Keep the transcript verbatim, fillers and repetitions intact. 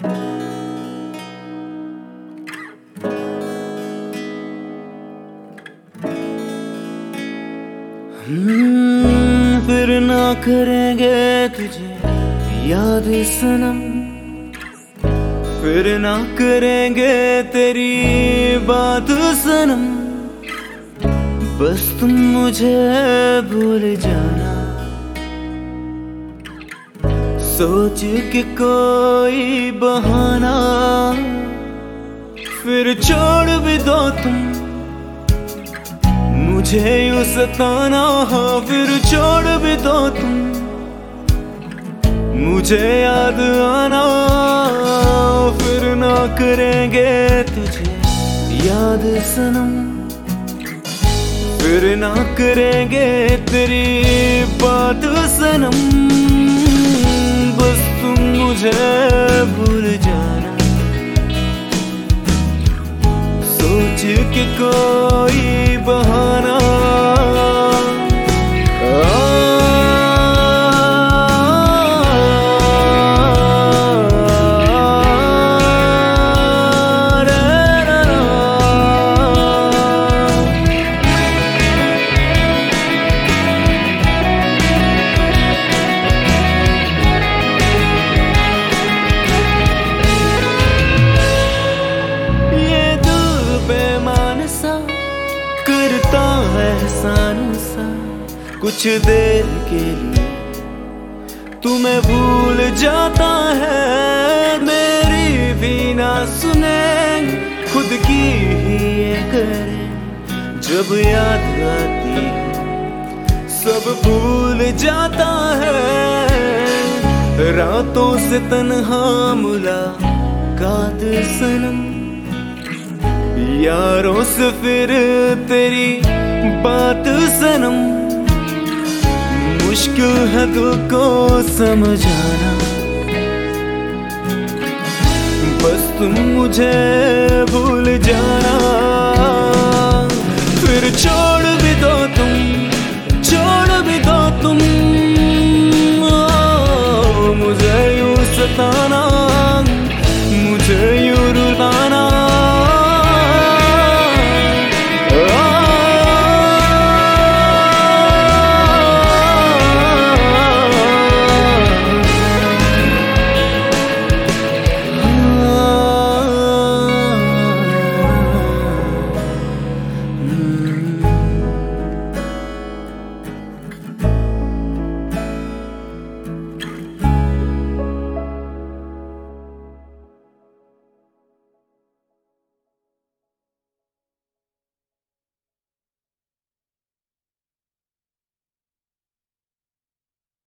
हम्म, फिर ना करेंगे तुझे याद सनम, फिर ना करेंगे तेरी बात सनम। बस तुम मुझे भूल जाना, सोच के कोई बहाना, फिर छोड़ भी दो तुम मुझे यूं सताना। हाँ, फिर छोड़ भी दो तुम मुझे याद आना, फिर ना करेंगे तुझे याद सनम, फिर ना करेंगे तेरी बात सनम। बस तुम मुझे भूल जाना, सोच के कोई बहाना। करता है एहसान सा कुछ देर के लिए, तुम्हें भूल जाता है। मेरी भी ना सुने, खुद की ही ये करे, जब याद आती सब भूल जाता है। रातों से तन्हा मुलाकात सनम, यारों से फिर तेरी बात सनम। मुश्किल है दिल को समझाना, बस तुम मुझे भूल जाना। फिर छोड़ भी दो तुम, छोड़ भी दो तुम ओ, मुझे यूं सताना।